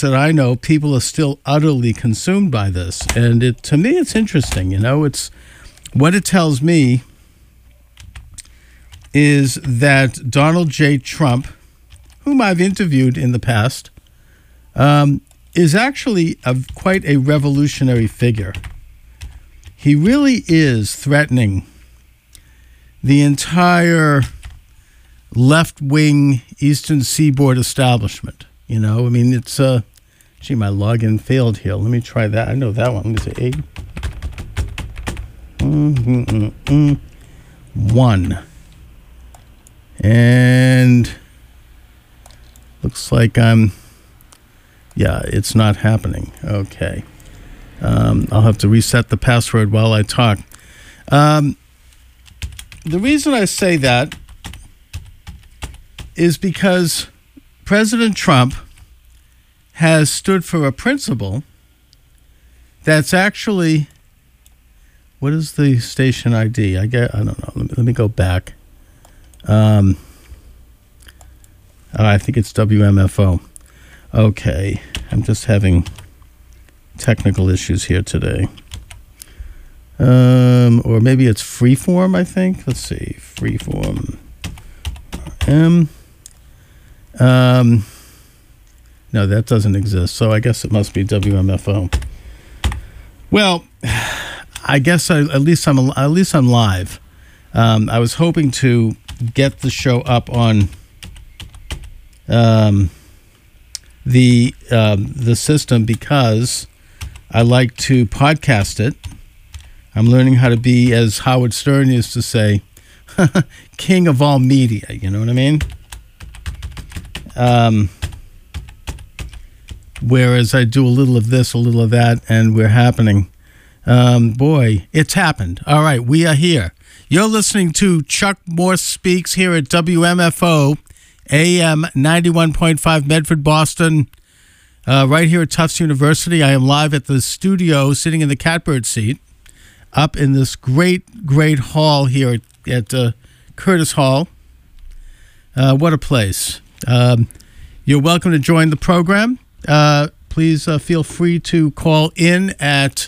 that I know, people are still utterly consumed by this. And to me, it's interesting. It's what it tells me is that Donald J. Trump, whom I've interviewed in the past, is actually quite a revolutionary figure. He really is threatening the entire left-wing Eastern Seaboard establishment. It's gee, my login failed here. Let me try that. I know that one. Let me say 1. And looks like it's not happening. Okay. I'll have to reset the password while I talk. The reason I say that is because President Trump has stood for a principle that's actually, what is the station ID? I don't know. Let me go back. I think it's WMFO. Okay, I'm just having technical issues here today. Or maybe it's Freeform, I think. Let's see, Freeform. No, that doesn't exist, so I guess it must be WMFO. Well, I guess at least I'm live. I was hoping to get the show up on the system because I like to podcast it. I'm learning how to be, as Howard Stern used to say, king of all media. You know what I mean? Whereas I do a little of this, a little of that, and we're happening. Boy, it's happened. All right, we are here. You're listening to Chuck Morse Speaks here at WMFO, AM 91.5 Medford, Boston, right here at Tufts University. I am live at the studio, sitting in the catbird seat, up in this great, great hall here at Curtis Hall. What a place. You're welcome to join the program. Please feel free to call in at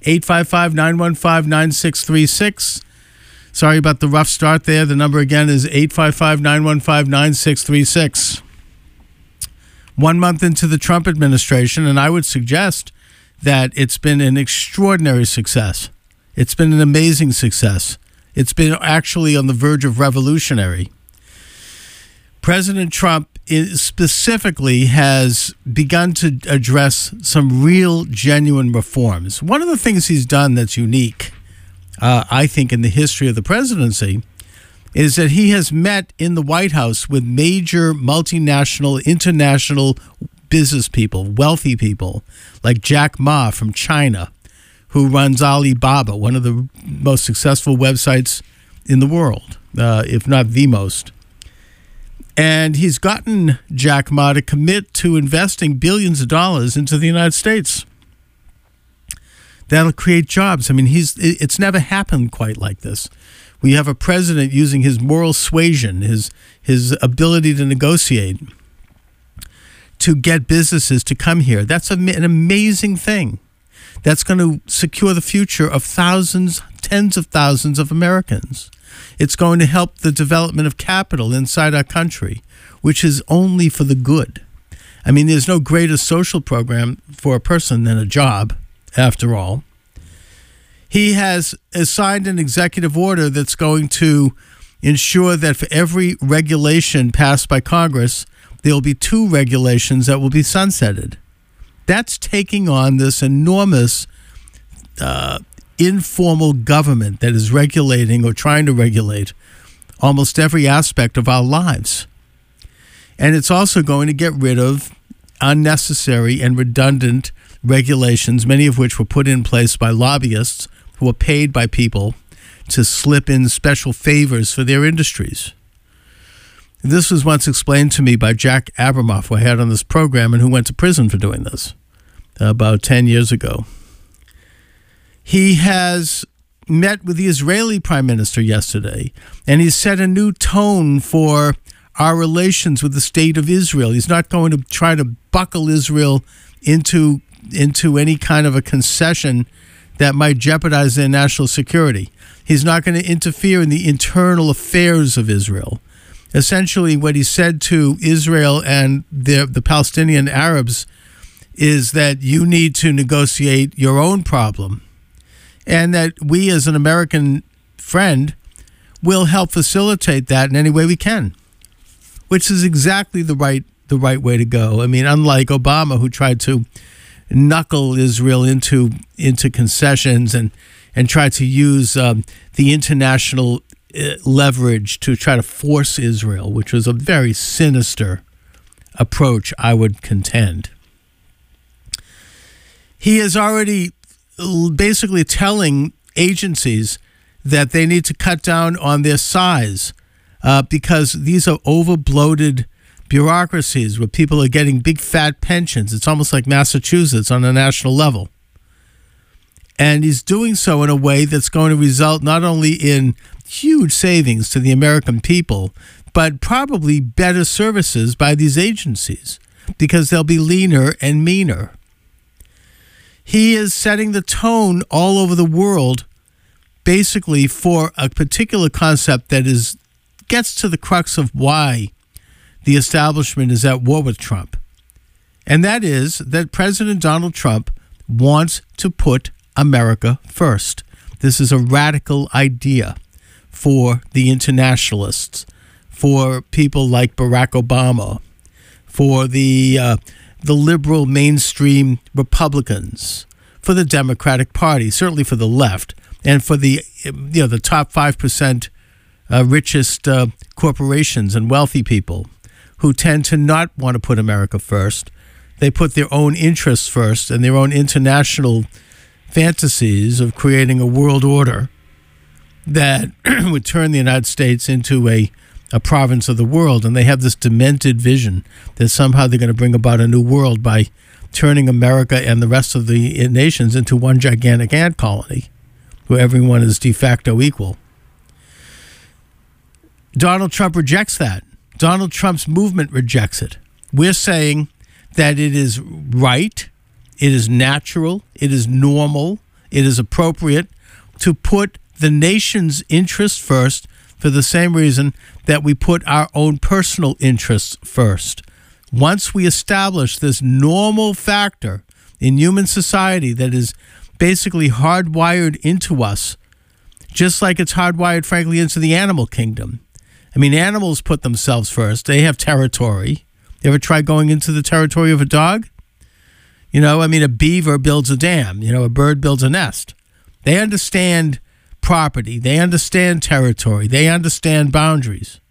855-915-9636. Sorry about the rough start there. The number again is 855-915-9636. 1 month into the Trump administration, and I would suggest that it's been an extraordinary success. It's been an amazing success. It's been actually on the verge of revolutionary. President Trump specifically has begun to address some real, genuine reforms. One of the things he's done that's unique, I think, in the history of the presidency, is that he has met in the White House with major multinational, international business people, wealthy people, like Jack Ma from China, who runs Alibaba, one of the most successful websites in the world, if not the most. And he's gotten Jack Ma to commit to investing billions of dollars into the United States. That'll create jobs. I mean, it's never happened quite like this. We have a president using his moral suasion, his ability to negotiate, to get businesses to come here. That's an amazing thing. That's going to secure the future of thousands, tens of thousands of Americans. It's going to help the development of capital inside our country, which is only for the good. I mean, there's no greater social program for a person than a job, after all. He has signed an executive order that's going to ensure that for every regulation passed by Congress, there will be 2 regulations that will be sunsetted. That's taking on this enormous informal government that is regulating or trying to regulate almost every aspect of our lives. And it's also going to get rid of unnecessary and redundant regulations, many of which were put in place by lobbyists who are paid by people to slip in special favors for their industries. This was once explained to me by Jack Abramoff, who I had on this program and who went to prison for doing this about 10 years ago. He has met with the Israeli prime minister yesterday, and he set a new tone for our relations with the state of Israel. He's not going to try to buckle Israel into any kind of a concession that might jeopardize their national security. He's not going to interfere in the internal affairs of Israel. Essentially, what he said to Israel and the Palestinian Arabs is that you need to negotiate your own problem, and that we as an American friend will help facilitate that in any way we can, which is exactly the right way to go. I mean, unlike Obama, who tried to knuckle Israel into concessions and tried to use the international leverage to try to force Israel, which was a very sinister approach, I would contend. He is already basically telling agencies that they need to cut down on their size because these are over-bloated bureaucracies where people are getting big fat pensions. It's almost like Massachusetts on a national level. And he's doing so in a way that's going to result not only in huge savings to the American people, but probably better services by these agencies because they'll be leaner and meaner. He is setting the tone all over the world basically for a particular concept that gets to the crux of why the establishment is at war with Trump. And that is that President Donald Trump wants to put America first. This is a radical idea for the internationalists, for people like Barack Obama, for the liberal mainstream Republicans, for the Democratic Party, certainly for the left, and for the top 5% richest corporations and wealthy people who tend to not want to put America first. They put their own interests first and their own international fantasies of creating a world order that would turn the United States into a province of the world. And they have this demented vision that somehow they're going to bring about a new world by turning America and the rest of the nations into one gigantic ant colony where everyone is de facto equal. Donald Trump rejects that. Donald Trump's movement rejects it. We're saying that it is right, it is natural, it is normal, it is appropriate to put the nation's interests first for the same reason that we put our own personal interests first. Once we establish this normal factor in human society that is basically hardwired into us, just like it's hardwired, frankly, into the animal kingdom. I mean, animals put themselves first. They have territory. You ever try going into the territory of a dog? A beaver builds a dam. A bird builds a nest. They understand property. They understand territory. They understand boundaries.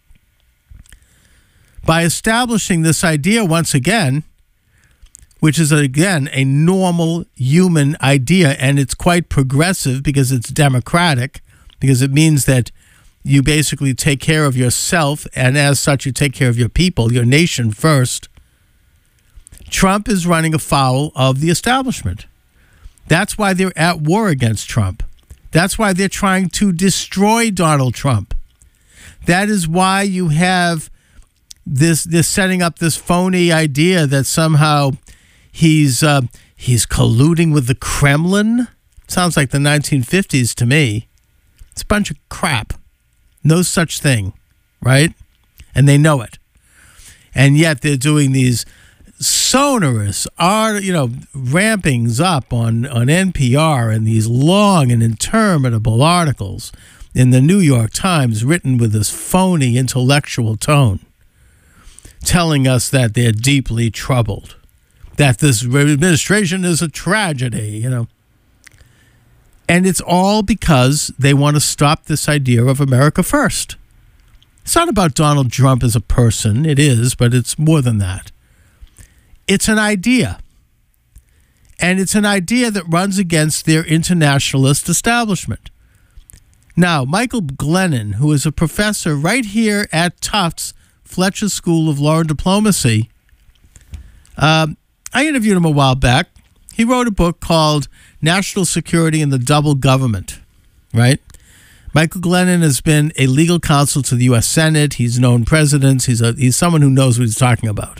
By establishing this idea once again, which is, again, a normal human idea, and it's quite progressive because it's democratic, because it means that you basically take care of yourself, and as such, you take care of your people, your nation first. Trump is running afoul of the establishment. That's why they're at war against Trump. That's why they're trying to destroy Donald Trump. That is why you have this setting up this phony idea that somehow he's colluding with the Kremlin. Sounds like the 1950s to me. It's a bunch of crap. No such thing, right? And they know it. And yet they're doing these sonorous, rampings up on NPR and these long and interminable articles in the New York Times written with this phony intellectual tone, telling us that they're deeply troubled, that this administration is a tragedy, And it's all because they want to stop this idea of America first. It's not about Donald Trump as a person. It is, but it's more than that. It's an idea. And it's an idea that runs against their internationalist establishment. Now, Michael Glennon, who is a professor right here at Tufts Fletcher School of Law and Diplomacy, I interviewed him a while back. He wrote a book called National Security and the Double Government, right? Michael Glennon has been a legal counsel to the U.S. Senate. He's known presidents. He's someone who knows what he's talking about.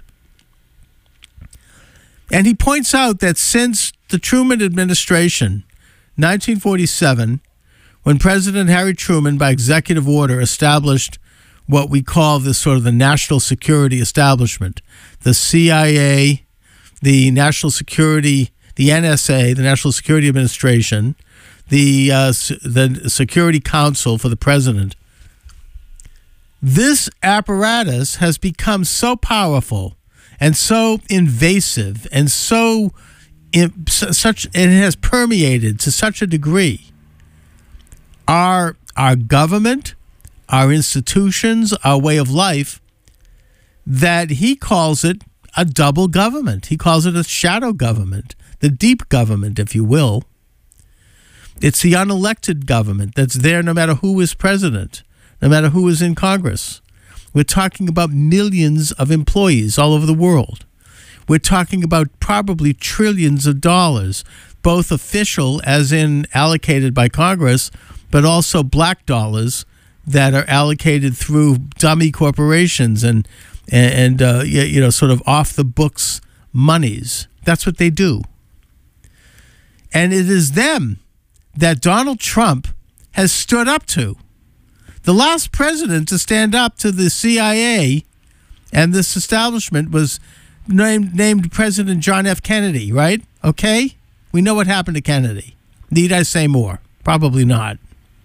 And he points out that since the Truman administration, 1947, when President Harry Truman, by executive order, established what we call this sort of the national security establishment, the CIA, the National Security, the NSA, the National Security Administration, the Security Council for the President. This apparatus has become so powerful and so invasive and it has permeated to such a degree our government, our institutions, our way of life, that he calls it a double government. He calls it a shadow government, the deep government, if you will. It's the unelected government that's there no matter who is president, no matter who is in Congress. We're talking about millions of employees all over the world. We're talking about probably trillions of dollars, both official, as in allocated by Congress, but also black dollars that are allocated through dummy corporations and sort of off the books monies. That's what they do. And it is them that Donald Trump has stood up to. The last president to stand up to the CIA and this establishment was named President John F. Kennedy, right? Okay? We know what happened to Kennedy. Need I say more? Probably not.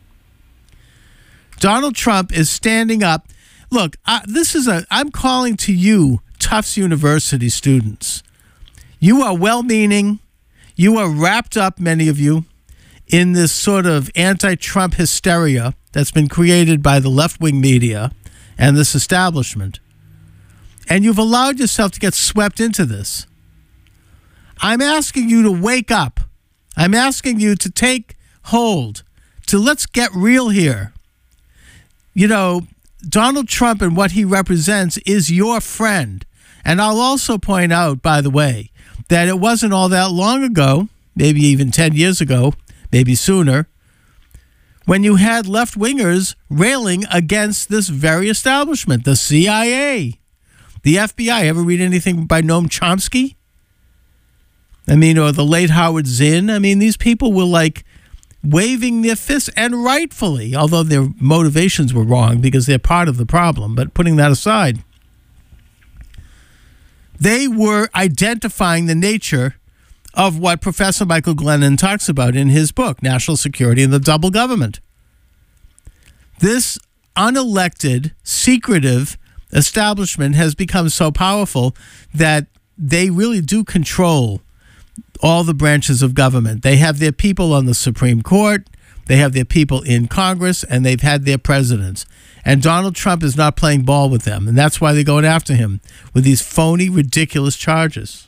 Donald Trump is standing up. Look, I'm calling to you, Tufts University students. You are well-meaning. You are wrapped up, many of you, in this sort of anti-Trump hysteria that's been created by the left-wing media and this establishment. And you've allowed yourself to get swept into this. I'm asking you to wake up. I'm asking you to take hold, to let's get real here. You know, Donald Trump and what he represents is your friend. And I'll also point out, by the way, that it wasn't all that long ago, maybe even 10 years ago, maybe sooner, when you had left-wingers railing against this very establishment, the CIA, the FBI. Ever read anything by Noam Chomsky? I mean, or the late Howard Zinn? I mean, these people were like waving their fists, and rightfully, although their motivations were wrong because they're part of the problem. But putting that aside, they were identifying the nature of what Professor Michael Glennon talks about in his book, National Security and the Double Government. This unelected, secretive establishment has become so powerful that they really do control all the branches of government. They have their people on the Supreme Court, they have their people in Congress, and they've had their presidents. And Donald Trump is not playing ball with them, and that's why they're going after him with these phony, ridiculous charges.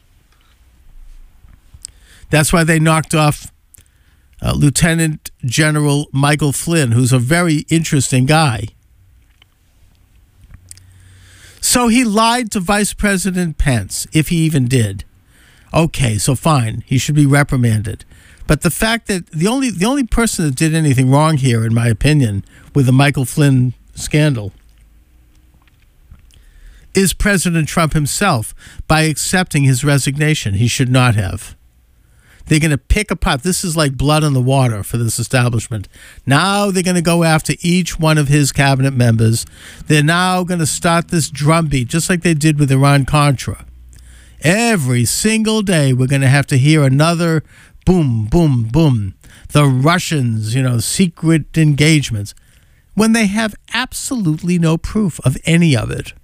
That's why they knocked off Lieutenant General Michael Flynn, who's a very interesting guy. So he lied to Vice President Pence, if he even did. Okay, so fine, he should be reprimanded. But the fact that the only person that did anything wrong here, in my opinion, with the Michael Flynn scandal, is President Trump himself by accepting his resignation. He should not have. They're going to pick apart. This is like blood on the water for this establishment. Now they're going to go after each one of his cabinet members. They're now going to start this drumbeat, just like they did with Iran-Contra. Every single day we're going to have to hear another boom, boom, boom. The Russians, secret engagements, when they have absolutely no proof of any of it.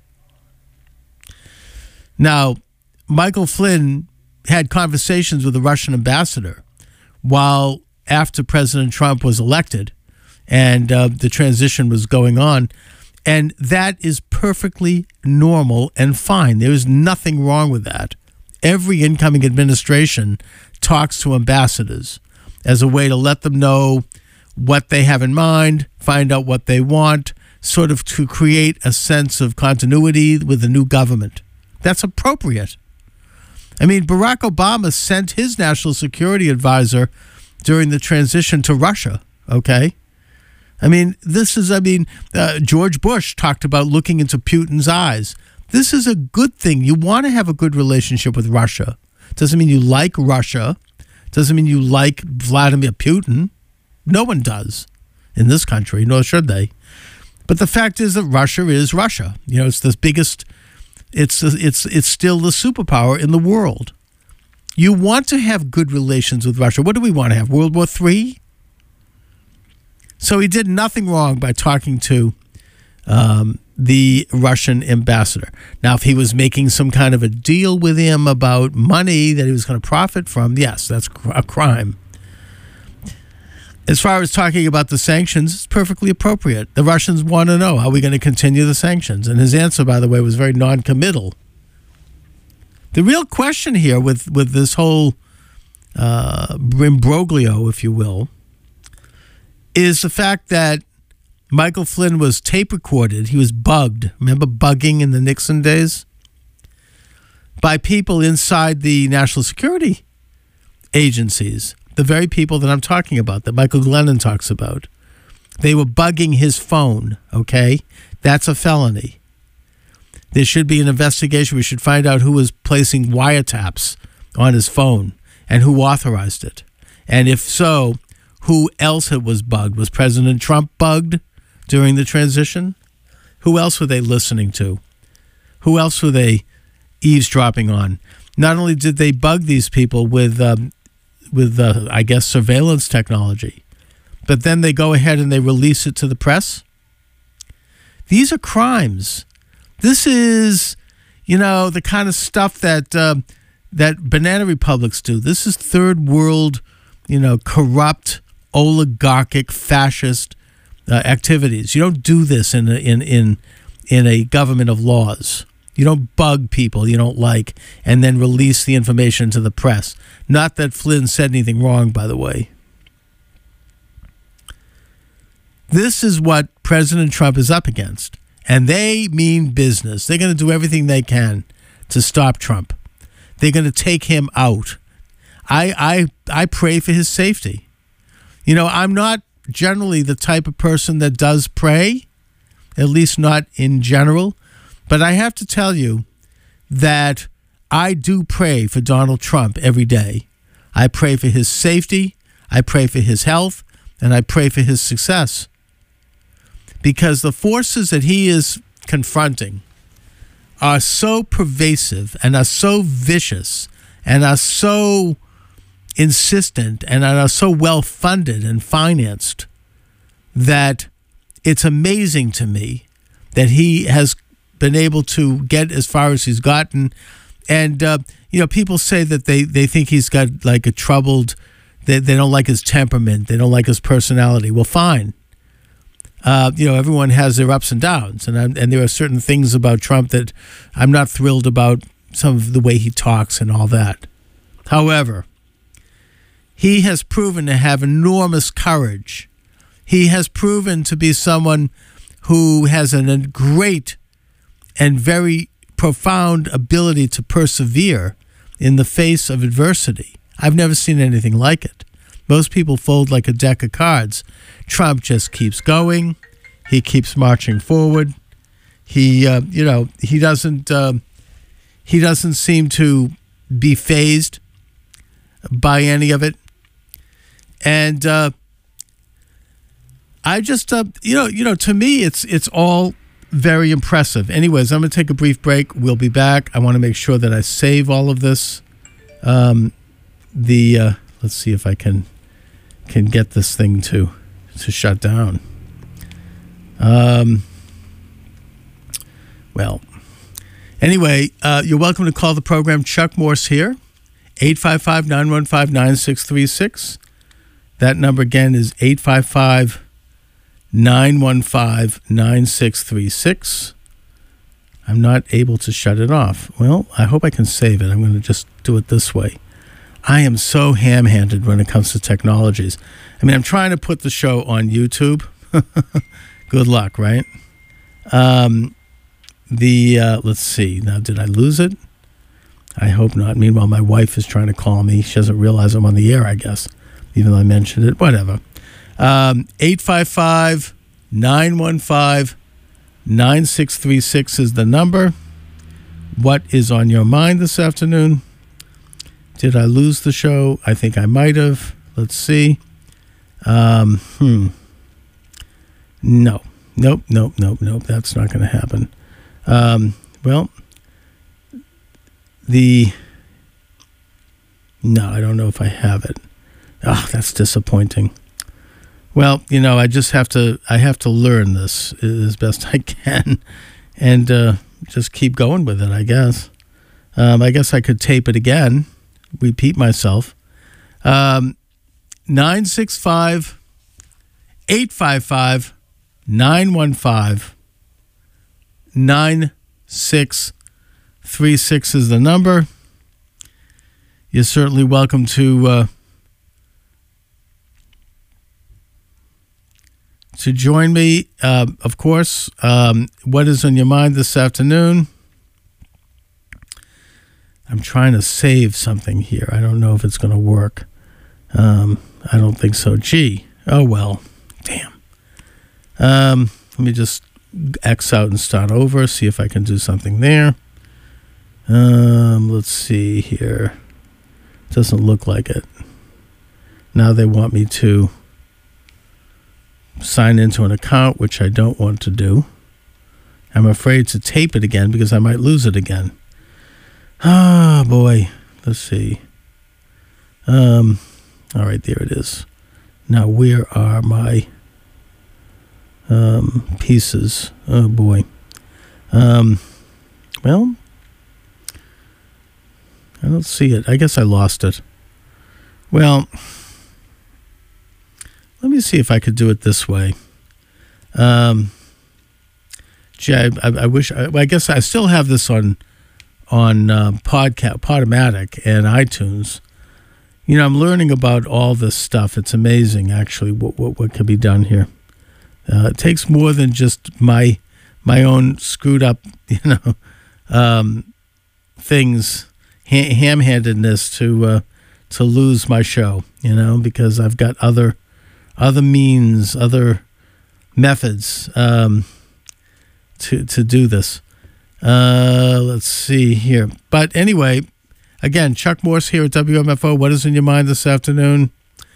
Now, Michael Flynn had conversations with the Russian ambassador while after President Trump was elected and the transition was going on. And that is perfectly normal and fine. There is nothing wrong with that. Every incoming administration talks to ambassadors as a way to let them know what they have in mind, find out what they want, sort of to create a sense of continuity with the new government. That's appropriate. I mean, Barack Obama sent his national security advisor during the transition to Russia, okay? I mean, George Bush talked about looking into Putin's eyes. This is a good thing. You want to have a good relationship with Russia. Doesn't mean you like Russia. Doesn't mean you like Vladimir Putin. No one does in this country, nor should they. But the fact is that Russia is Russia. It's the biggest. It's still the superpower in the world. You want to have good relations with Russia. What do we want to have? World War III? So he did nothing wrong by talking to the Russian ambassador. Now, if he was making some kind of a deal with him about money that he was going to profit from, yes, that's a crime. As far as talking about the sanctions, it's perfectly appropriate. The Russians want to know, are we going to continue the sanctions? And his answer, by the way, was very non-committal. The real question here with this whole imbroglio, if you will, is the fact that Michael Flynn was tape recorded. He was bugged. Remember bugging in the Nixon days? By people inside the national security agencies, the very people that I'm talking about, that Michael Glennon talks about. They were bugging his phone, okay? That's a felony. There should be an investigation. We should find out who was placing wiretaps on his phone and who authorized it. And if so, who else it was bugged? Was President Trump bugged during the transition? Who else were they listening to? Who else were they eavesdropping on? Not only did they bug these people with I guess, surveillance technology, but then they go ahead and they release it to the press. These are crimes. This is, the kind of stuff that banana republics do. This is third world, corrupt, oligarchic, fascist activities. You don't do this in a government of laws. You don't bug people you don't like and then release the information to the press. Not that Flynn said anything wrong, by the way. This is what President Trump is up against. And they mean business. They're going to do everything they can to stop Trump. They're going to take him out. I pray for his safety. I'm not generally the type of person that does pray, at least not in general. But I have to tell you that I do pray for Donald Trump every day. I pray for his safety, I pray for his health, and I pray for his success. Because the forces that he is confronting are so pervasive and are so vicious and are so insistent and are so well funded and financed that it's amazing to me that he has been able to get as far as he's gotten. And, people say that they think he's got like a troubled, they don't like his temperament. They don't like his personality. Well, fine. Everyone has their ups and downs. And there are certain things about Trump that I'm not thrilled about, some of the way he talks and all that. However, he has proven to have enormous courage. He has proven to be someone who has a great and very profound ability to persevere in the face of adversity. I've never seen anything like it. Most people fold like a deck of cards. Trump just keeps going. He keeps marching forward. He doesn't seem to be fazed by any of it. And I just, to me, it's all very impressive. Anyways, I'm going to take a brief break. We'll be back. I want to make sure that I save all of this. Let's see if I can get this thing to shut down. Well, anyway, you're welcome to call the program. Chuck Morse here, 855-915-9636. That number again is 855-915-9636. I'm not able to shut it off. Well, I hope I can save it. I'm going to just do it this way. I am so ham-handed when it comes to technologies. I mean, I'm trying to put the show on YouTube. Good luck, right? Let's see. Now, did I lose it? I hope not. Meanwhile, my wife is trying to call me. She doesn't realize I'm on the air, I guess, even though I mentioned it. Whatever. 855-915-9636 is the number. What is on your mind this afternoon? Did I lose the show? I think I might have. Let's see. No. Nope. That's not going to happen. No, I don't know if I have it. Oh, that's disappointing. Well, I have to learn this as best I can and just keep going with it, I guess. I guess I could tape it again, repeat myself. 965-855-915-9636 is the number. You're certainly welcome to join me. Of course, what is on your mind this afternoon? I'm trying to save something here. I don't know if it's going to work. I don't think so. Gee. Oh, well. Damn. Let me just X out and start over, see if I can do something there. Let's see here. Doesn't look like it. Now they want me to sign into an account, which I don't want to do. I'm afraid to tape it again because I might lose it again. Ah, boy. Let's see. All right, there it is. Now, where are my pieces? Oh, boy. Well, I don't see it. I guess I lost it. Well, let me see if I could do it this way. I wish. I guess I still have this on Podomatic and iTunes. I'm learning about all this stuff. It's amazing, actually, what can be done here. It takes more than just my own screwed up, things. Ham-handedness to lose my show, because I've got other means, other methods to do this. Let's see here. But anyway, again, Chuck Morse here at WMFO. What is in your mind this afternoon?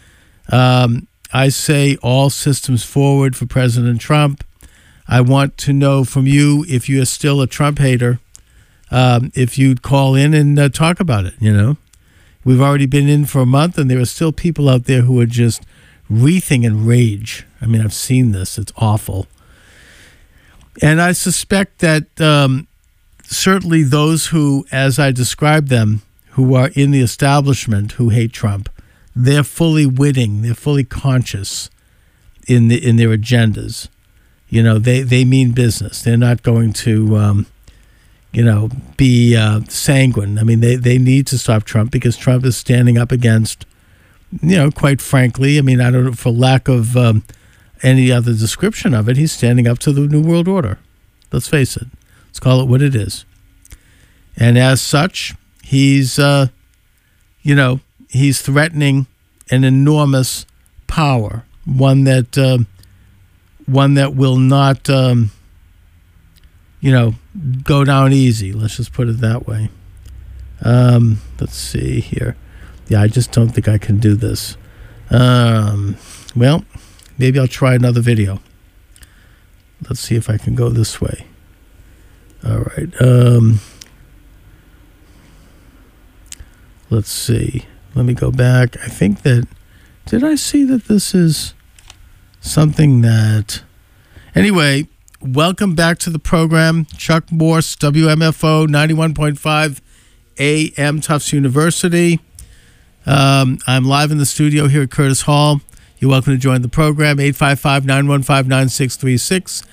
I say all systems forward for President Trump. I want to know from you if you are still a Trump hater. If you'd call in and talk about it, We've already been in for a month, and there are still people out there who are just wreathing in rage. I mean, I've seen this. It's awful. And I suspect that certainly those who, as I described them, who are in the establishment who hate Trump, they're fully witting, they're fully conscious in their agendas. They mean business. They're not going to be sanguine. I mean, they need to stop Trump because Trump is standing up against, quite frankly, I mean, I don't know, for lack of any other description of it, he's standing up to the New World Order. Let's face it. Let's call it what it is. And as such, he's, he's threatening an enormous power, one that will not, go down easy. Let's just put it that way. Let's see here. Yeah, I just don't think I can do this. Well, maybe I'll try another video. Let's see if I can go this way. All right. Let's see. Let me go back. I think that... Did I see that this is something that... Anyway... Welcome back to the program. Chuck Morse, WMFO 91.5 AM Tufts University. I'm live in the studio here at Curtis Hall. You're welcome to join the program. 855-915-9636.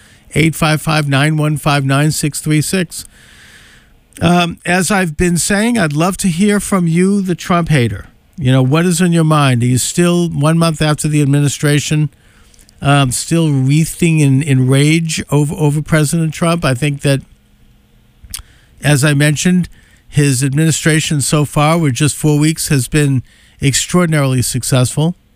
855-915-9636. As I've been saying, I'd love to hear from you, the Trump hater. What is on your mind? Are you still 1 month after the administration still wreathing in rage over President Trump? I think that, as I mentioned, his administration so far, with just 4 weeks, has been extraordinarily successful.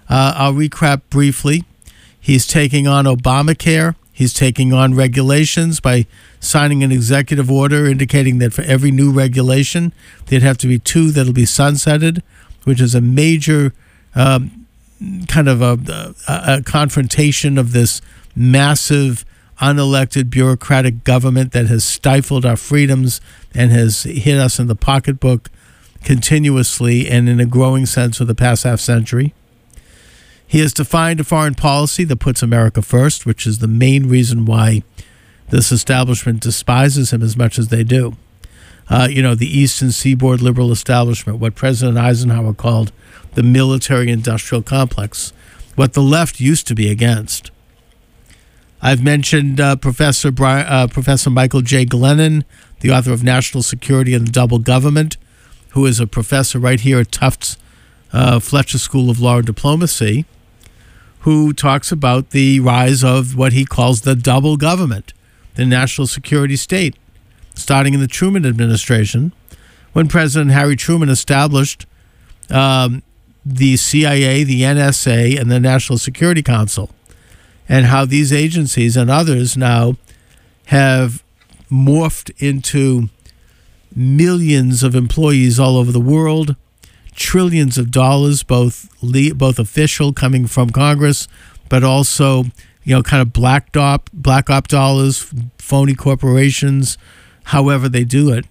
I'll recap briefly. He's taking on Obamacare. He's taking on regulations by signing an executive order indicating that for every new regulation, there'd have to be 2 that'll be sunsetted, which is a major kind of a confrontation of this massive unelected bureaucratic government that has stifled our freedoms and has hit us in the pocketbook continuously and in a growing sense for the past half century. He has defined a foreign policy that puts America first, which is the main reason why this establishment despises him as much as they do. The Eastern Seaboard liberal establishment, what President Eisenhower called the military-industrial complex, what the left used to be against. I've mentioned Professor Michael J. Glennon, the author of National Security and the Double Government, who is a professor right here at Tufts Fletcher School of Law and Diplomacy, who talks about the rise of what he calls the double government, the national security state, starting in the Truman administration, when President Harry Truman established the CIA, the NSA, and the National Security Council, and how these agencies and others now have morphed into millions of employees all over the world, trillions of dollars, both official coming from Congress, but also kind of black op dollars, phony corporations, however they do it,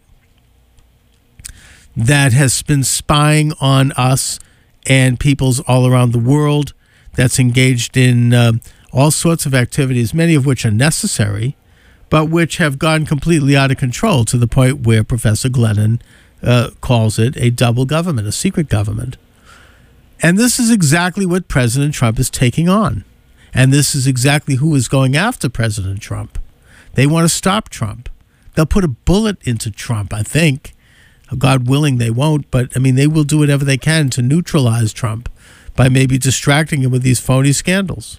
that has been spying on us and peoples all around the world, that's engaged in all sorts of activities, many of which are necessary, but which have gone completely out of control to the point where Professor Glennon calls it a double government, a secret government. And this is exactly what President Trump is taking on. And this is exactly who is going after President Trump. They want to stop Trump. They'll put a bullet into Trump, I think. God willing, they won't. But, they will do whatever they can to neutralize Trump by maybe distracting him with these phony scandals.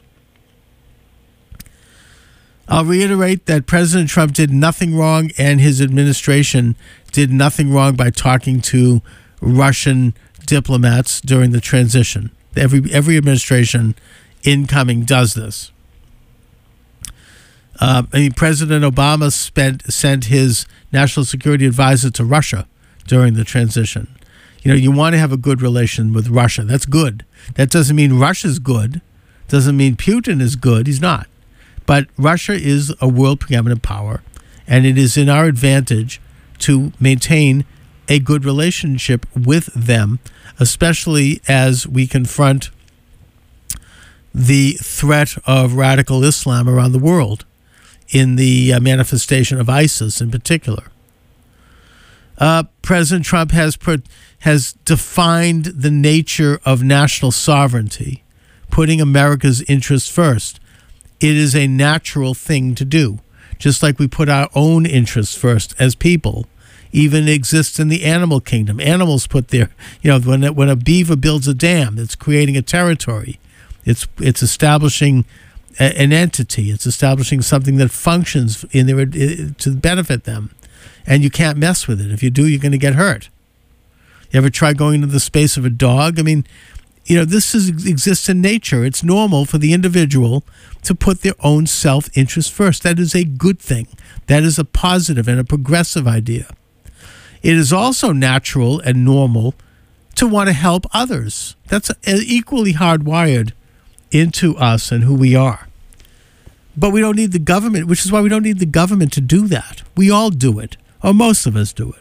I'll reiterate that President Trump did nothing wrong and his administration did nothing wrong by talking to Russian diplomats during the transition. Every administration incoming does this. President Obama sent his national security advisor to Russia during the transition. You want to have a good relation with Russia. That's good. That doesn't mean Russia's good. Doesn't mean Putin is good. He's not. But Russia is a world preeminent power, and it is in our advantage to maintain a good relationship with them, especially as we confront the threat of radical Islam around the world, in the manifestation of ISIS in particular. President Trump has defined the nature of national sovereignty, putting America's interests first. It is a natural thing to do, just like we put our own interests first as people. Even exists in the animal kingdom. Animals put their, when a beaver builds a dam, it's creating a territory. It's establishing an entity. It's establishing something that functions in there to benefit them. And you can't mess with it. If you do, you're going to get hurt. You ever try going into the space of a dog? This exists in nature. It's normal for the individual to put their own self-interest first. That is a good thing. That is a positive and a progressive idea. It is also natural and normal to want to help others. That's equally hardwired into us and who we are. But we don't need the government, which is why we don't need the government to do that. We all do it, or most of us do it.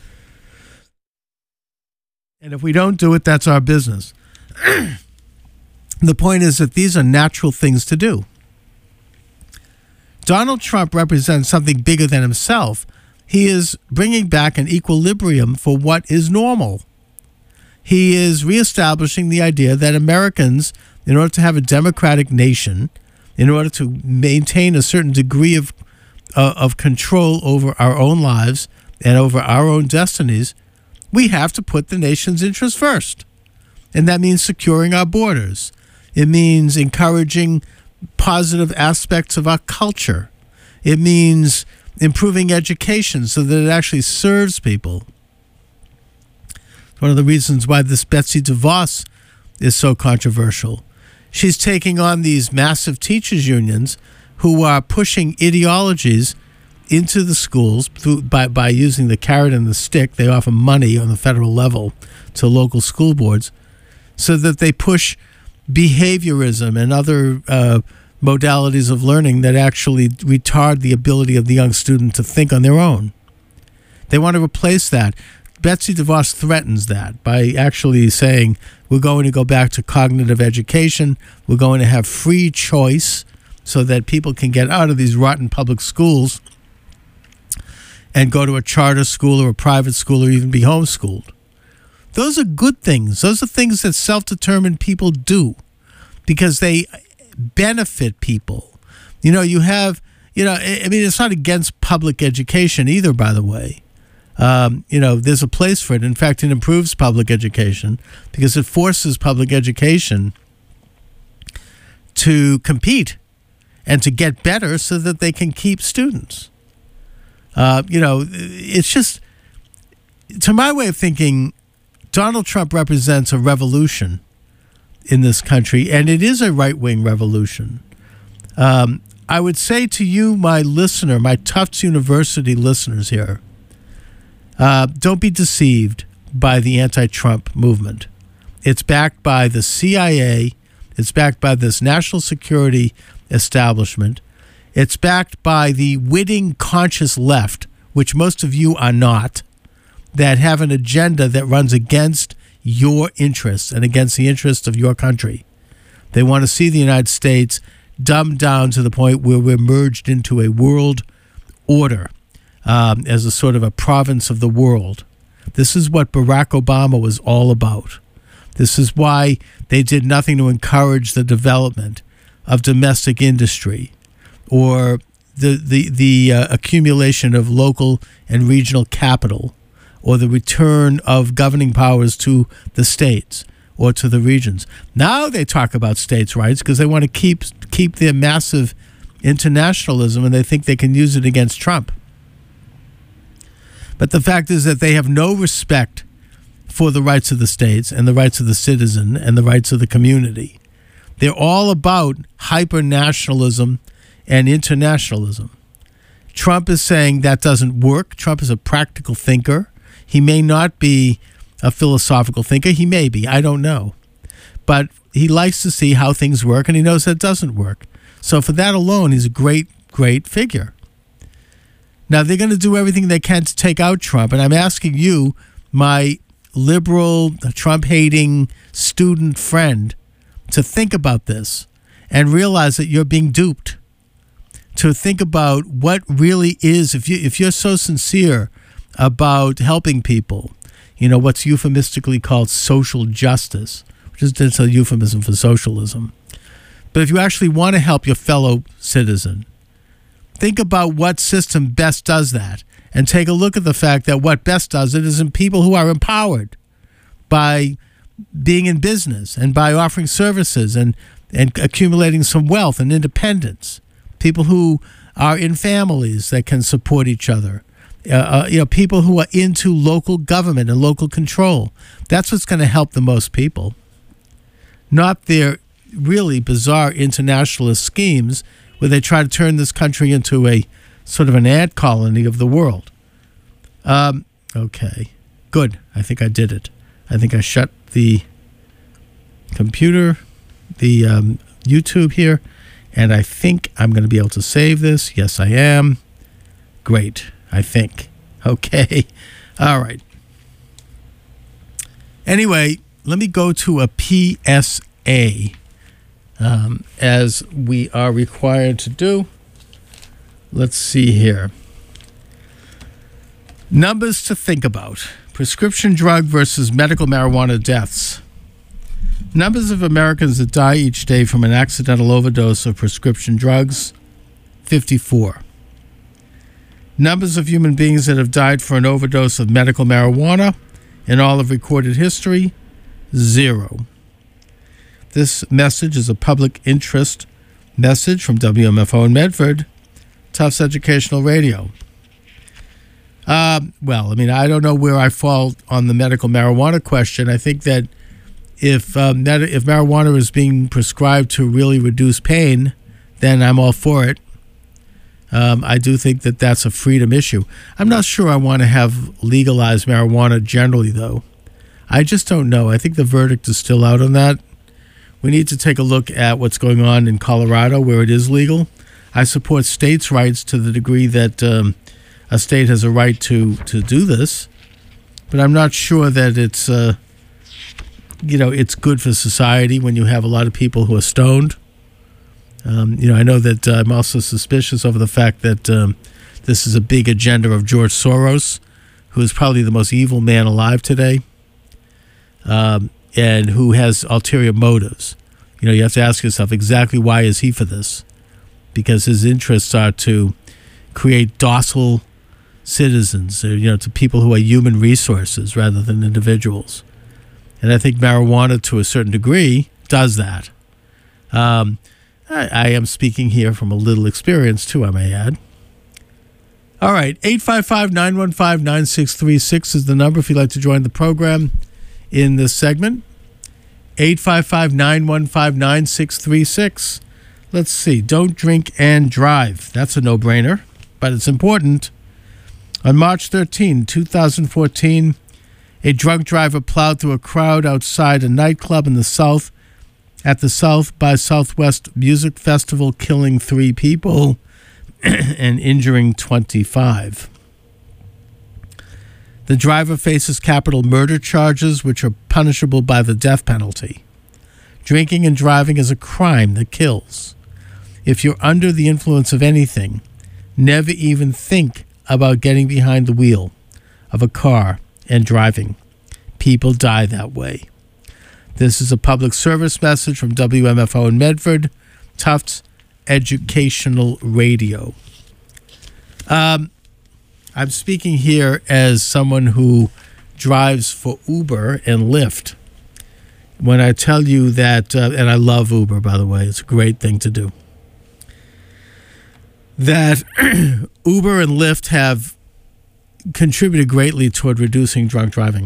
And if we don't do it, that's our business. The point is that these are natural things to do. Donald Trump represents something bigger than himself. He is bringing back an equilibrium for what is normal. He is reestablishing the idea that Americans, in order to have a democratic nation, in order to maintain a certain degree of control over our own lives and over our own destinies, we have to put the nation's interests first. And that means securing our borders. It means encouraging positive aspects of our culture. It means improving education so that it actually serves people. One of the reasons why this Betsy DeVos is so controversial. She's taking on these massive teachers' unions who are pushing ideologies into the schools by using the carrot and the stick. They offer money on the federal level to local school boards so that they push behaviorism and other modalities of learning that actually retard the ability of the young student to think on their own. They want to replace that. Betsy DeVos threatens that by actually saying, we're going to go back to cognitive education. We're going to have free choice so that people can get out of these rotten public schools and go to a charter school or a private school or even be homeschooled. Those are good things. Those are things that self-determined people do because they benefit people. You have, I mean, it's not against public education either, by the way. There's a place for it. In fact, it improves public education because it forces public education to compete and to get better so that they can keep students. It's just, to my way of thinking, Donald Trump represents a revolution in this country, and it is a right-wing revolution. I would say to you, my listener, my Tufts University listeners here, don't be deceived by the anti-Trump movement. It's backed by the CIA. It's backed by this national security establishment. It's backed by the witting, conscious left, which most of you are not, that have an agenda that runs against your interests and against the interests of your country. They want to see the United States dumbed down to the point where we're merged into a world order as a sort of a province of the world. This is what Barack Obama was all about. This is why they did nothing to encourage the development of domestic industry or the accumulation of local and regional capital or the return of governing powers to the states or to the regions. Now they talk about states' rights because they want to keep their massive internationalism and they think they can use it against Trump. But the fact is that they have no respect for the rights of the states and the rights of the citizen and the rights of the community. They're all about hyper-nationalism and internationalism. Trump is saying that doesn't work. Trump is a practical thinker. He may not be a philosophical thinker. He may be. I don't know. But he likes to see how things work, and he knows that doesn't work. So for that alone, he's a great, great figure. Now, they're going to do everything they can to take out Trump, and I'm asking you, my liberal, Trump-hating student friend, to think about this and realize that you're being duped. To think about what really is, if you're so sincere about helping people, what's euphemistically called social justice, which is just a euphemism for socialism. But if you actually want to help your fellow citizen, think about what system best does that and take a look at the fact that what best does it is in people who are empowered by being in business and by offering services and accumulating some wealth and independence. People who are in families that can support each other. People who are into local government and local control. That's what's going to help the most people. Not their really bizarre internationalist schemes where they try to turn this country into a sort of an ant colony of the world. Okay, good. I think I did it. I think I shut the computer, the YouTube here, and I think I'm going to be able to save this. Yes, I am. Great, I think. Okay, all right. Anyway, let me go to a PSA, as we are required to do. Let's see here. Numbers to think about. Prescription drug versus medical marijuana deaths. Numbers of Americans that die each day from an accidental overdose of prescription drugs, 54. Numbers of human beings that have died for an overdose of medical marijuana in all of recorded history, 0. This message is a public interest message from WMFO in Medford, Tufts Educational Radio. I don't know where I fall on the medical marijuana question. I think that if marijuana is being prescribed to really reduce pain, then I'm all for it. I do think that that's a freedom issue. I'm not sure I want to have legalized marijuana generally, though. I just don't know. I think the verdict is still out on that. We need to take a look at what's going on in Colorado, where it is legal. I support states' rights to the degree that a state has a right to do this, but I'm not sure that it's it's good for society when you have a lot of people who are stoned. I know that I'm also suspicious over the fact that this is a big agenda of George Soros, who is probably the most evil man alive today, and who has ulterior motives. You have to ask yourself, exactly why is he for this? Because his interests are to create docile citizens, to people who are human resources rather than individuals. And I think marijuana, to a certain degree, does that. I am speaking here from a little experience, too, I may add. All right, 855-915-9636 is the number if you'd like to join the program in this segment. 855-915-9636. Let's see. Don't drink and drive. That's a no-brainer, but it's important. On March 13, 2014, a drunk driver plowed through a crowd outside a nightclub in the South at the South by Southwest Music Festival, killing 3 people and injuring 25. The driver faces capital murder charges, which are punishable by the death penalty. Drinking and driving is a crime that kills. If you're under the influence of anything, never even think about getting behind the wheel of a car and driving. People die that way. This is a public service message from WMFO in Medford, Tufts Educational Radio. I'm speaking here as someone who drives for Uber and Lyft. When I tell you that, and I love Uber, by the way, it's a great thing to do, that Uber and Lyft have contributed greatly toward reducing drunk driving.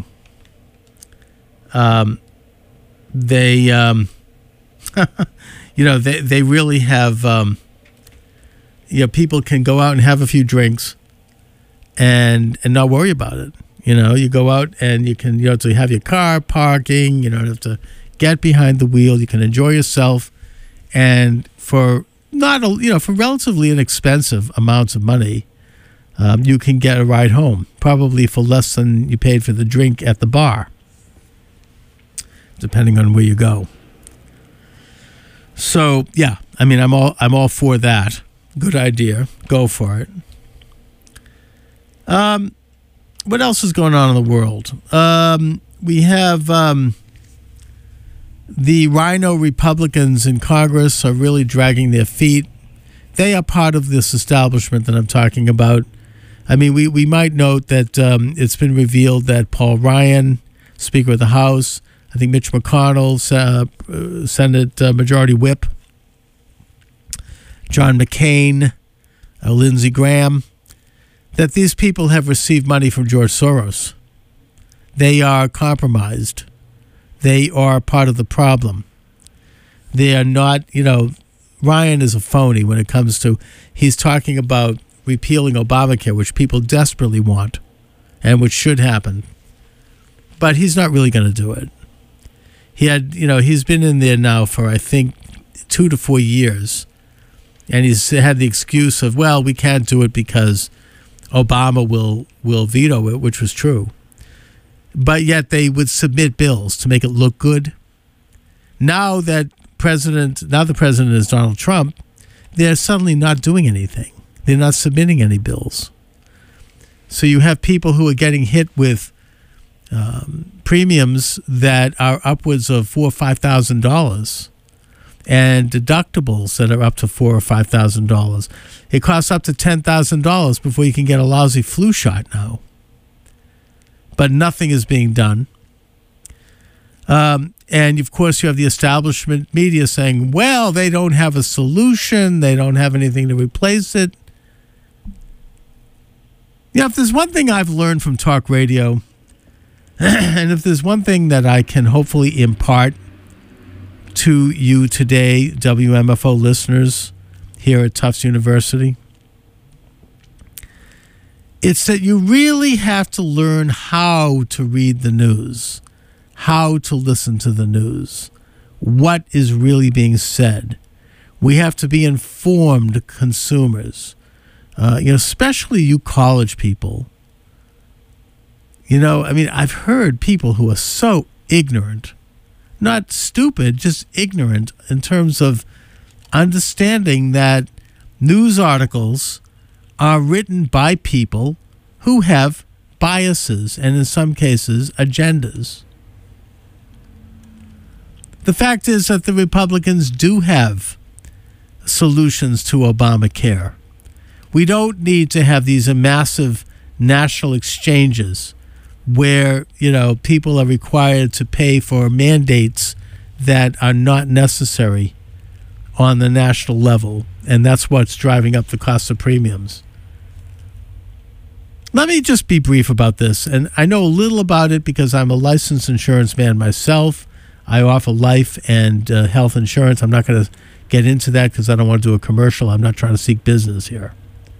They really have, people can go out and have a few drinks and not worry about it. You go out and you can, to have your car parking, you don't have to get behind the wheel. You can enjoy yourself. And for for relatively inexpensive amounts of money, you can get a ride home, probably for less than you paid for the drink at the bar, depending on where you go. So, yeah, I'm all for that. Good idea. Go for it. What else is going on in the world? We have the Rhino Republicans in Congress are really dragging their feet. They are part of this establishment that I'm talking about. We might note that it's been revealed that Paul Ryan, Speaker of the House, I think Mitch McConnell, Senate Majority Whip, John McCain, Lindsey Graham, that these people have received money from George Soros. They are compromised. They are part of the problem. They are not, Ryan is a phony when it comes to, he's talking about repealing Obamacare, which people desperately want and which should happen. But he's not really going to do it. He's been in there now for, I think, 2 to 4 years. And he's had the excuse of, well, we can't do it because Obama will veto it, which was true. But yet they would submit bills to make it look good. Now the president is Donald Trump, they're suddenly not doing anything. They're not submitting any bills. So you have people who are getting hit with premiums that are upwards of $4,000 or $5,000 and deductibles that are up to $4,000 or $5,000. It costs up to $10,000 before you can get a lousy flu shot now. But nothing is being done. And, of course, you have the establishment media saying, well, they don't have a solution. They don't have anything to replace it. If there's one thing I've learned from talk radio, And if there's one thing that I can hopefully impart to you today, WMFO listeners here at Tufts University, it's that you really have to learn how to read the news, how to listen to the news, what is really being said. We have to be informed consumers, especially you college people. I've heard people who are so ignorant, not stupid, just ignorant in terms of understanding that news articles are written by people who have biases and in some cases agendas. The fact is that the Republicans do have solutions to Obamacare. We don't need to have these massive national exchanges where, people are required to pay for mandates that are not necessary on the national level, and that's what's driving up the cost of premiums. Let me just be brief about this, and I know a little about it because I'm a licensed insurance man myself. I offer life and health insurance. I'm not going to get into that because I don't want to do a commercial. I'm not trying to seek business here.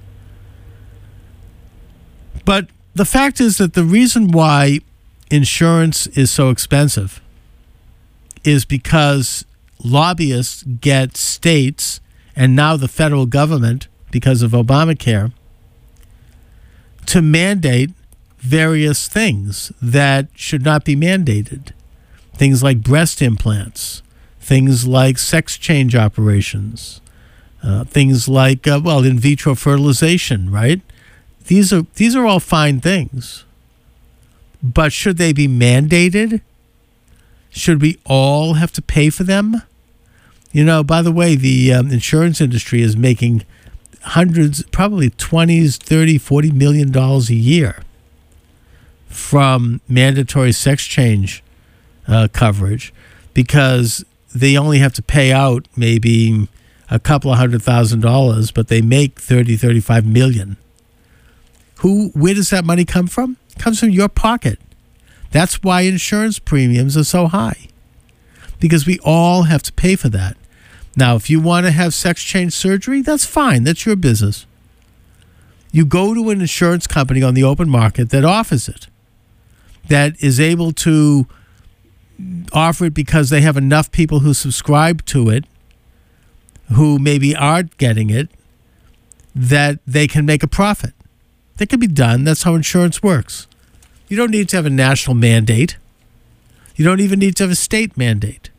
But the fact is that the reason why insurance is so expensive is because lobbyists get states and now the federal government, because of Obamacare, to mandate various things that should not be mandated. Things like breast implants, things like sex change operations, things like, in vitro fertilization, right? These are all fine things. But should they be mandated? Should we all have to pay for them? By the way, the insurance industry is making hundreds, probably 20s, 30, $40 million a year from mandatory sex change coverage because they only have to pay out maybe a couple of $100,000, but they make 30, 35 million. Where does that money come from? It comes from your pocket. That's why insurance premiums are so high, because we all have to pay for that. Now, if you want to have sex change surgery, that's fine. That's your business. You go to an insurance company on the open market that offers it, that is able to offer it because they have enough people who subscribe to it, who maybe aren't getting it, that they can make a profit. That can be done. That's how insurance works. You don't need to have a national mandate. You don't even need to have a state mandate.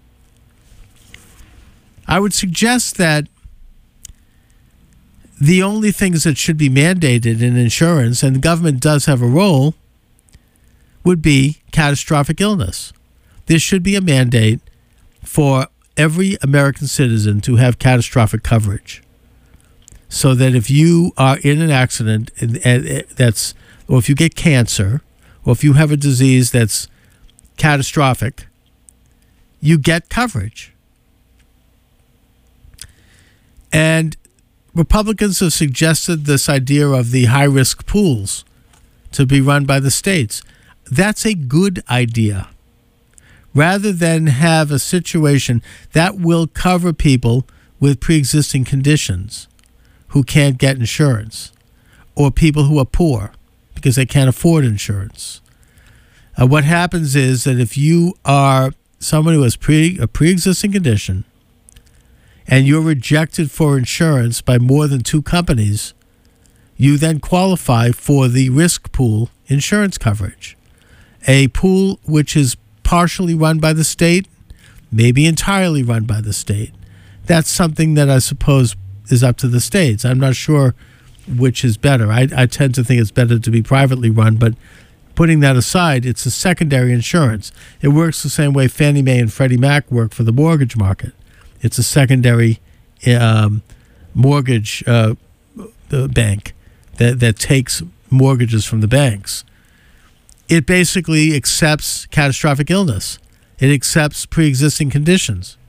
I would suggest that the only things that should be mandated in insurance, and the government does have a role, would be catastrophic illness. There should be a mandate for every American citizen to have catastrophic coverage, so that if you are in an accident or if you get cancer, or if you have a disease that's catastrophic, you get coverage. And Republicans have suggested this idea of the high-risk pools to be run by the states. That's a good idea. Rather than have a situation that will cover people with pre-existing conditions who can't get insurance, or people who are poor because they can't afford insurance. What happens is that if you are someone who has a pre-existing condition and you're rejected for insurance by more than two companies, you then qualify for the risk pool insurance coverage, a pool which is partially run by the state, maybe entirely run by the state. That's something that I suppose is up to the states. I'm not sure which is better. I tend to think it's better to be privately run, but putting that aside, it's a secondary insurance. It works the same way Fannie Mae and Freddie Mac work for the mortgage market. It's a secondary mortgage bank that takes mortgages from the banks. It basically accepts catastrophic illness. It accepts pre-existing conditions.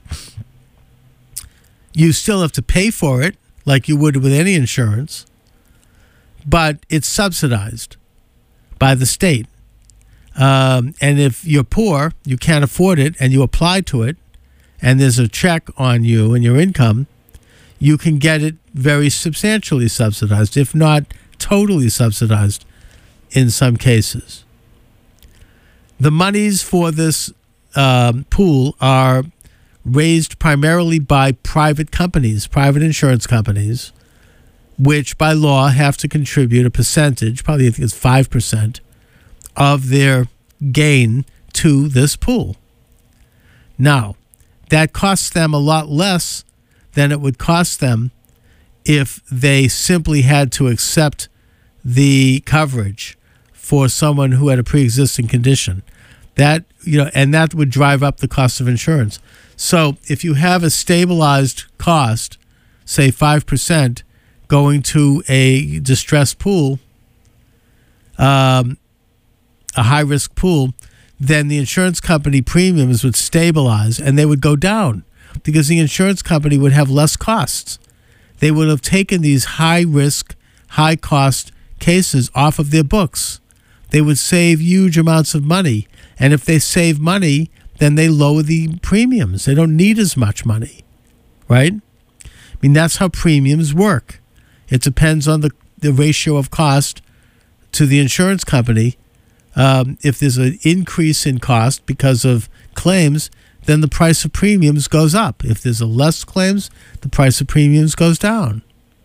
You still have to pay for it like you would with any insurance, but it's subsidized by the state. And if you're poor, you can't afford it, and you apply to it, and there's a check on you and your income, you can get it very substantially subsidized, if not totally subsidized in some cases. The monies for this pool are raised primarily by private companies, private insurance companies, which by law have to contribute a percentage, probably I think it's 5%, of their gain to this pool. Now, that costs them a lot less than it would cost them if they simply had to accept the coverage for someone who had a pre-existing condition. That, and that would drive up the cost of insurance. So if you have a stabilized cost, say 5%, going to a distressed pool, a high-risk pool, then the insurance company premiums would stabilize and they would go down because the insurance company would have less costs. They would have taken these high-risk, high-cost cases off of their books. They would save huge amounts of money. And if they save money, then they lower the premiums. They don't need as much money, right? I mean, that's how premiums work. It depends on the ratio of cost to the insurance company. If there's an increase in cost because of claims, then the price of premiums goes up. If there's a less claims, the price of premiums goes down.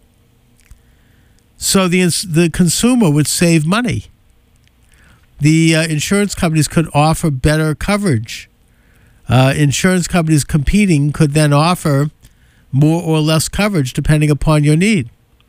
So the consumer would save money. The insurance companies could offer better coverage. Insurance companies competing could then offer more or less coverage depending upon your need.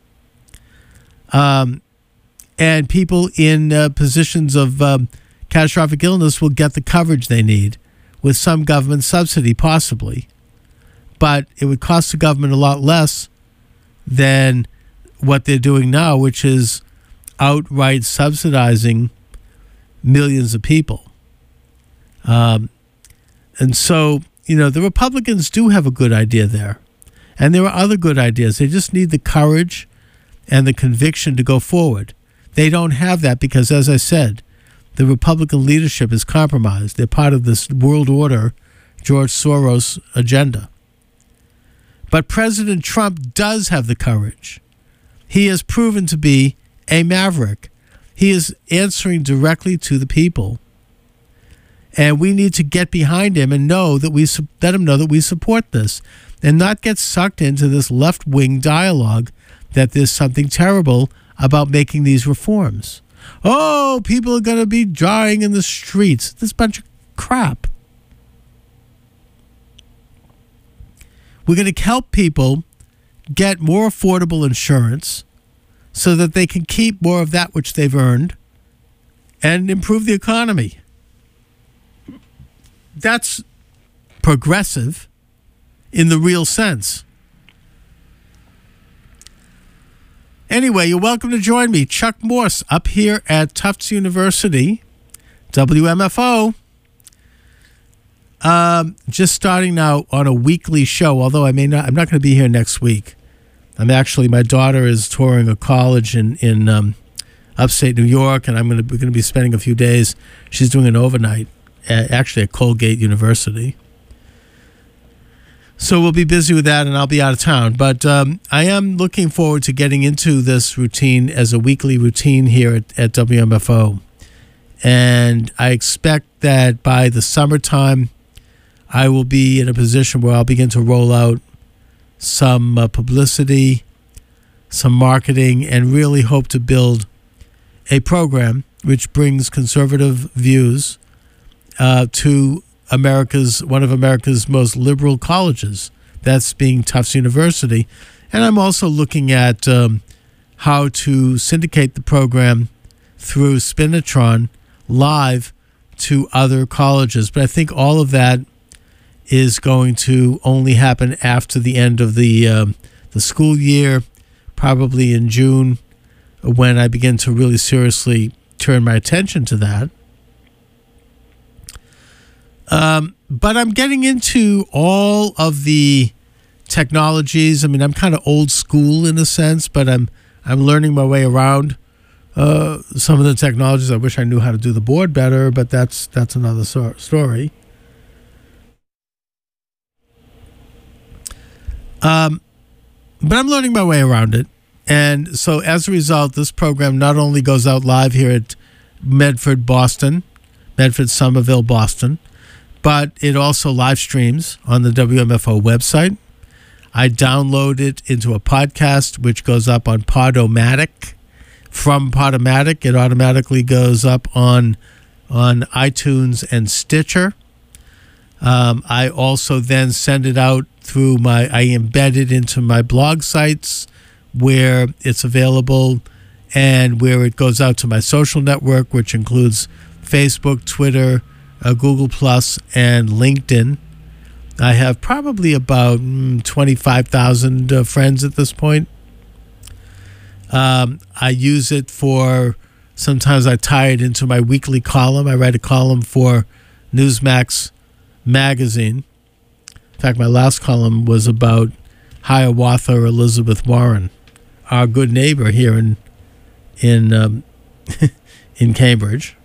And people in positions of catastrophic illness will get the coverage they need with some government subsidy, possibly. But it would cost the government a lot less than what they're doing now, which is outright subsidizing millions of people. And so, the Republicans do have a good idea there. And there are other good ideas. They just need the courage and the conviction to go forward. They don't have that because, as I said, the Republican leadership is compromised. They're part of this world order, George Soros agenda. But President Trump does have the courage. He has proven to be a maverick. He is answering directly to the people. And we need to get behind him and know that let him know that we support this and not get sucked into this left-wing dialogue that there's something terrible about making these reforms. Oh, people are going to be dying in the streets. This bunch of crap. We're going to help people get more affordable insurance so that they can keep more of that which they've earned and improve the economy. That's progressive in the real sense. Anyway, you're welcome to join me, Chuck Morse, up here at Tufts University, WMFO. Just starting now on a weekly show, although I'm not going to be here next week. My daughter is touring a college in upstate New York, and we're going to be spending a few days. She's doing an overnight, actually at Colgate University. So we'll be busy with that, and I'll be out of town. But I am looking forward to getting into this routine as a weekly routine here at WMFO. And I expect that by the summertime, I will be in a position where I'll begin to roll out some publicity, some marketing, and really hope to build a program which brings conservative views to one of America's most liberal colleges, that's being Tufts University. And I'm also looking at how to syndicate the program through Spinatron live to other colleges. But I think all of that is going to only happen after the end of the school year, probably in June, when I begin to really seriously turn my attention to that. But I'm getting into all of the technologies. I'm kind of old school in a sense, but I'm learning my way around some of the technologies. I wish I knew how to do the board better, but that's another story. But I'm learning my way around it. And so as a result, this program not only goes out live here at Medford, Somerville, Boston, but it also live streams on the WMFO website. I download it into a podcast, which goes up on Podomatic. From Podomatic, it automatically goes up on iTunes and Stitcher. I also then send it out through I embed it into my blog sites where it's available, and where it goes out to my social network, which includes Facebook, Twitter, Google Plus, and LinkedIn. I have probably about 25,000 friends at this point. I use it sometimes I tie it into my weekly column. I write a column for Newsmax magazine. In fact, my last column was about Hiawatha Elizabeth Warren, our good neighbor here in Cambridge.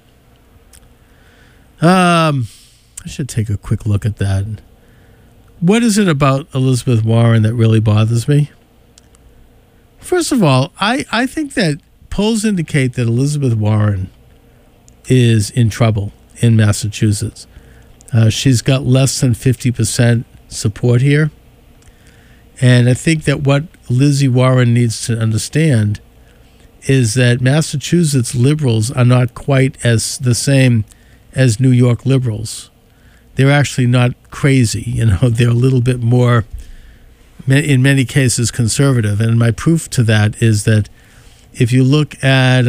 I should take a quick look at that. What is it about Elizabeth Warren that really bothers me? First of all, I think that polls indicate that Elizabeth Warren is in trouble in Massachusetts. She's got less than 50% support here. And I think that what Lizzie Warren needs to understand is that Massachusetts liberals are not quite as the same as New York liberals. They're actually not crazy. They're a little bit more, in many cases, conservative. And my proof to that is that if you look at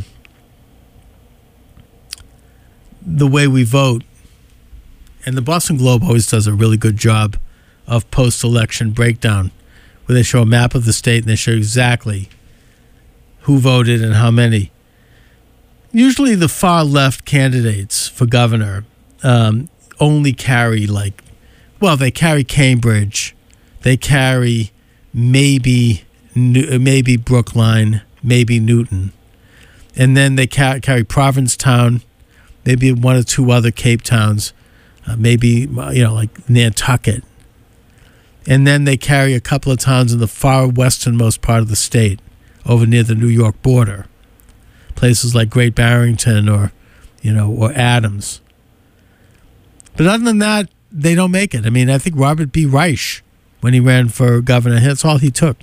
the way we vote, and the Boston Globe always does a really good job of post-election breakdown, where they show a map of the state and they show exactly who voted and how many. Usually the far left candidates for governor only carry they carry Cambridge, they carry maybe Brookline, maybe Newton, and then they carry Provincetown, maybe one or two other Cape towns, maybe like Nantucket. And then they carry a couple of towns in the far westernmost part of the state, over near the New York border. Places like Great Barrington or Adams. But other than that, they don't make it. I mean, I think Robert B. Reich, when he ran for governor, that's all he took.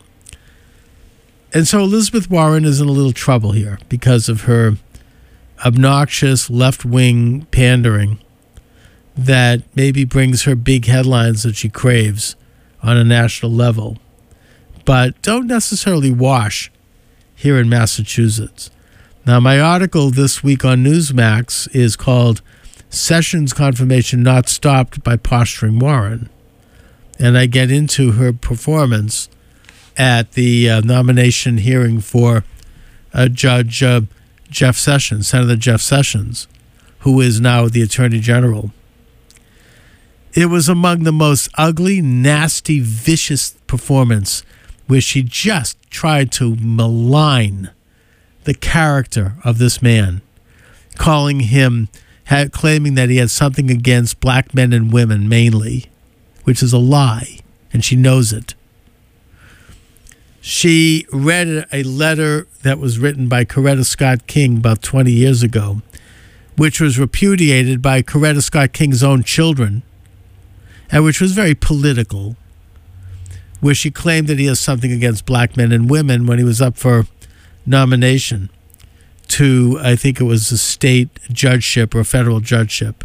And so Elizabeth Warren is in a little trouble here because of her obnoxious left-wing pandering that maybe brings her big headlines that she craves on a national level, but don't necessarily wash here in Massachusetts. Now, my article this week on Newsmax is called Sessions Confirmation Not Stopped by Posturing Warren. And I get into her performance at the nomination hearing for Judge Jeff Sessions, Senator Jeff Sessions, who is now the Attorney General. It was among the most ugly, nasty, vicious performance where she just tried to malign the character of this man, claiming that he had something against black men and women mainly, which is a lie, and she knows it. She read a letter that was written by Coretta Scott King about 20 years ago, which was repudiated by Coretta Scott King's own children, and which was very political, where she claimed that he has something against black men and women when he was up for nomination to, I think it was a state judgeship or a federal judgeship.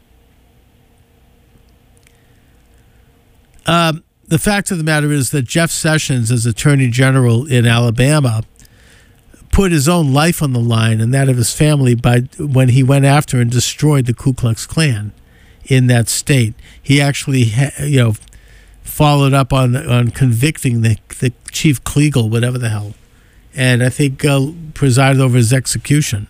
The fact of the matter is that Jeff Sessions, as Attorney General in Alabama, put his own life on the line and that of his family when he went after and destroyed the Ku Klux Klan in that state. He actually, followed up on convicting the Chief Kleagle, whatever the hell, and I think presided over his execution.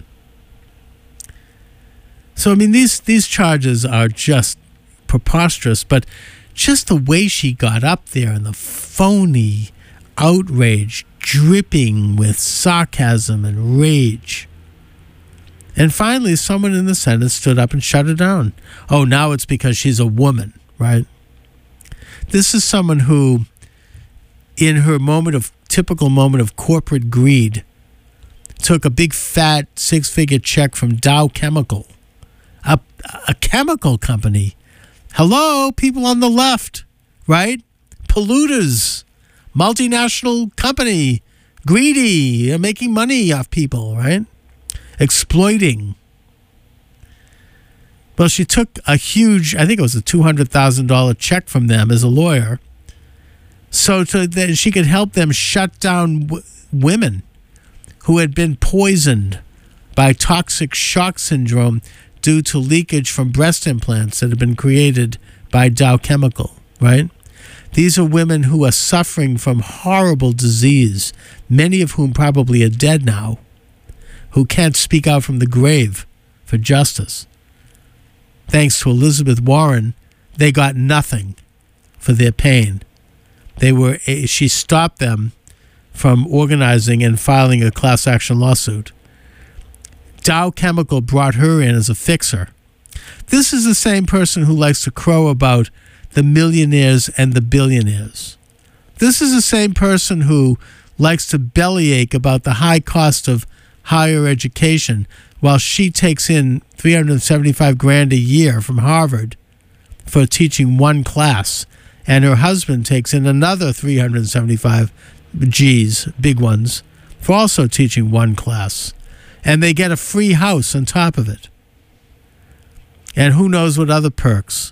So, I mean, these charges are just preposterous, but just the way she got up there and the phony outrage, dripping with sarcasm and rage. And finally, someone in the Senate stood up and shut her down. Oh, now it's because she's a woman, right? This is someone who, in her typical moment of corporate greed, took a big fat 6-figure check from Dow Chemical, a chemical company. Hello, people on the left, right? Polluters, multinational company, greedy, making money off people, right? Exploiting. Well, she took a huge, I think it was a $200,000 check from them as a lawyer, so that she could help them shut down women who had been poisoned by toxic shock syndrome due to leakage from breast implants that had been created by Dow Chemical, right? These are women who are suffering from horrible disease, many of whom probably are dead now, who can't speak out from the grave for justice. Thanks to Elizabeth Warren, they got nothing for their pain. She stopped them from organizing and filing a class action lawsuit. Dow Chemical brought her in as a fixer. This is the same person who likes to crow about the millionaires and the billionaires. This is the same person who likes to bellyache about the high cost of higher education while she takes in $375,000 a year from Harvard for teaching one class, and her husband takes in another 375 G's, big ones, for also teaching one class. And they get a free house on top of it. And who knows what other perks.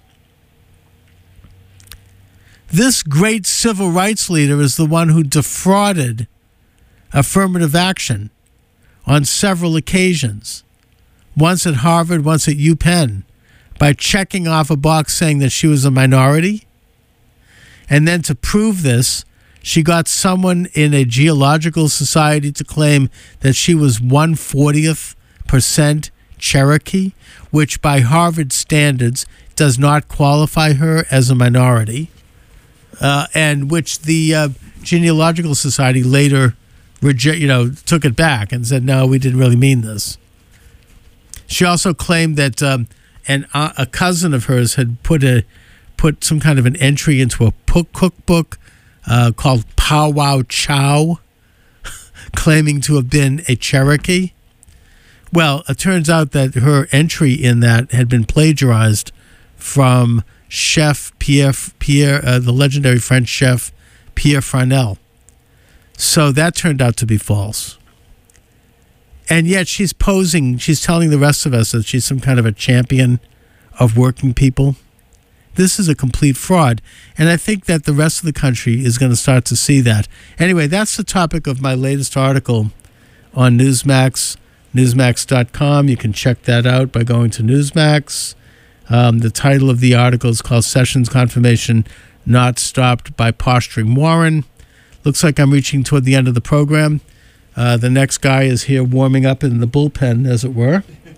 This great civil rights leader is the one who defrauded affirmative action on several occasions, once at Harvard, once at UPenn, by checking off a box saying that she was a minority. And then to prove this, she got someone in a geological society to claim that she was 1/40% Cherokee, which by Harvard standards does not qualify her as a minority, and which the genealogical society later took it back and said, no, we didn't really mean this. She also claimed that a cousin of hers had put some kind of an entry into a cookbook called Pow Wow Chow, claiming to have been a Cherokee. Well, it turns out that her entry in that had been plagiarized from Chef Pierre, the legendary French chef Pierre Farnell. So that turned out to be false. And yet she's telling the rest of us that she's some kind of a champion of working people. This is a complete fraud. And I think that the rest of the country is going to start to see that. Anyway, that's the topic of my latest article on Newsmax, newsmax.com. You can check that out by going to Newsmax. The title of the article is called Sessions Confirmation Not Stopped by Posturing Warren. Looks like I'm reaching toward the end of the program. The next guy is here warming up in the bullpen, as it were.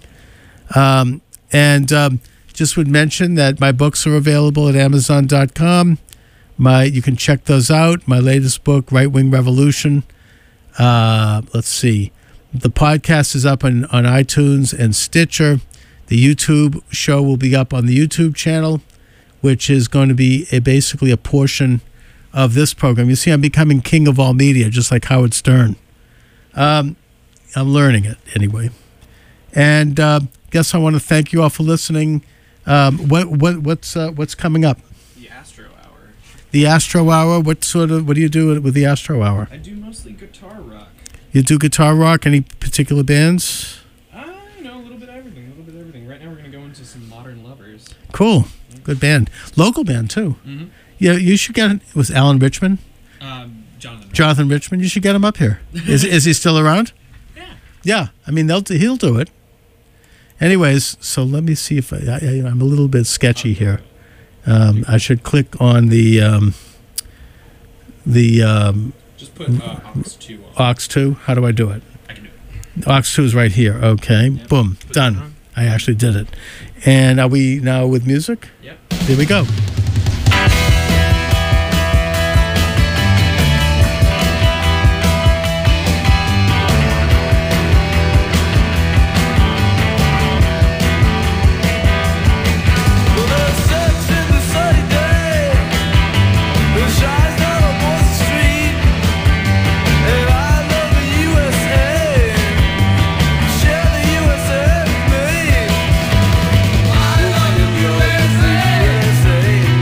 Just would mention that my books are available at Amazon.com. You can check those out. My latest book, Right Wing Revolution. Let's see. The podcast is up on iTunes and Stitcher. The YouTube show will be up on the YouTube channel, which is going to be basically a portion of this program. You see, I'm becoming king of all media, just like Howard Stern. I'm learning it anyway. And guess I want to thank you all for listening. What's coming up? The Astro Hour. The Astro Hour. What do you do with the Astro Hour? I do mostly guitar rock. You do guitar rock? Any particular bands? No, a little bit of everything. Right now we're going to go into some Modern Lovers. Cool. Good band. Local band too. Mm-hmm. Yeah, you should get. Was Alan Richmond? Jonathan Richmond. You should get him up here. Is he still around? Yeah. Yeah. I mean, he'll do it. Anyways, so let me see if I'm a little bit sketchy here. I should click on the just put aux2 on. aux2. How do I do it? I can do it. aux2 is right here. Okay. Yep. Boom. Done. I actually did it. And are we now with music? Yep. Here we go.